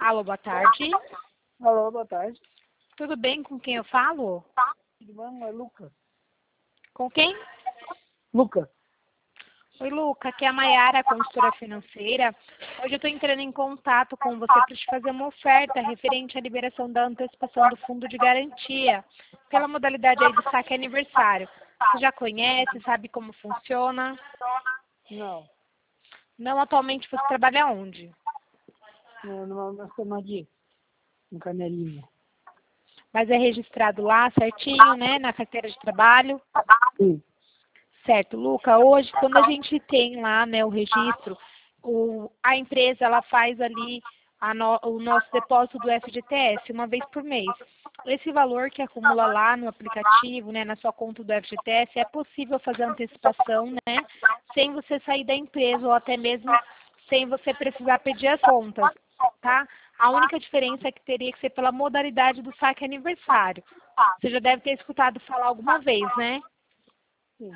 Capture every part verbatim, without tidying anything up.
Alô, boa tarde. Alô, boa tarde. Tudo bem? Com quem eu falo? Tudo bom? É Luca. Com quem? Luca. Oi, Luca. Aqui é a Mayara, consultora financeira. Hoje eu estou entrando em contato com você para te fazer uma oferta referente à liberação da antecipação do fundo de garantia, pela modalidade aí do saque aniversário. Você já conhece, sabe como funciona? Não. Não, atualmente você trabalha onde? Não, não, não estou aqui. No Canelinha. Mas é registrado lá certinho, né? Na carteira de trabalho? Sim. Certo, Luca. Hoje, quando a gente tem lá, né, o registro, o, a empresa ela faz ali a no, o nosso depósito do F G T S uma vez por mês. Esse valor que acumula lá no aplicativo, né, na sua conta do F G T S, é possível fazer antecipação, né, sem você sair da empresa ou até mesmo sem você precisar pedir as contas, tá? A única diferença é que teria que ser pela modalidade do saque aniversário. Você já deve ter escutado falar alguma vez, né? Sim.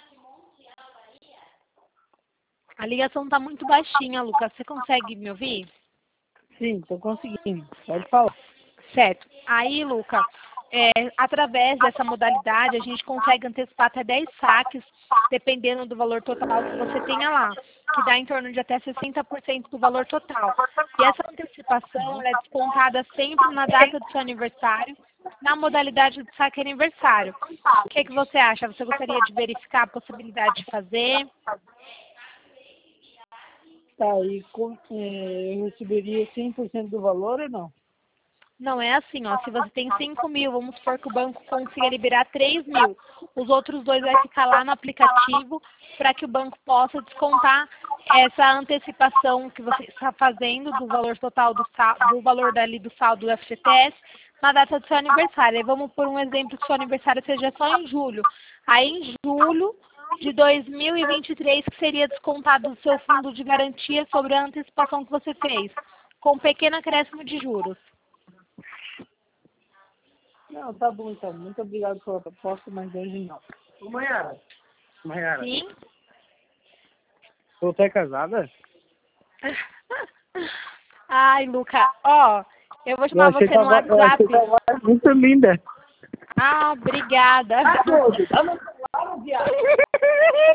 A ligação está muito baixinha, Lucas. Você consegue me ouvir? Sim, estou conseguindo. Pode falar. Certo. Aí, Luca, é, através dessa modalidade, a gente consegue antecipar até dez saques, dependendo do valor total que você tenha lá, que dá em torno de até sessenta por cento do valor total. E essa antecipação ela é descontada sempre na data do seu aniversário, na modalidade do saque aniversário. O que, que você acha? Você gostaria de verificar a possibilidade de fazer? Tá aí, com, é, eu receberia cem por cento do valor ou não? Não, é assim, ó, se você tem cinco mil, vamos supor que o banco consiga liberar três mil. Os outros dois vai ficar lá no aplicativo para que o banco possa descontar essa antecipação que você está fazendo do valor total do, sal, do valor dali do saldo do F G T S na data do seu aniversário. Aí vamos por um exemplo que seu aniversário seja só em julho. Aí em julho de dois mil e vinte e três que seria descontado do seu fundo de garantia sobre a antecipação que você fez, com um pequeno acréscimo de juros. Não, tá bom então. Muito obrigado pela proposta, mas hoje não. Ô, Mayara. Mayara. Sim? Você é casada? Ai, Luca, ó, eu vou Eu chamar achei você que a no voz, eu WhatsApp. achei que a voz muito linda. Ah, obrigada. Tá doido? Tá no celular, viado?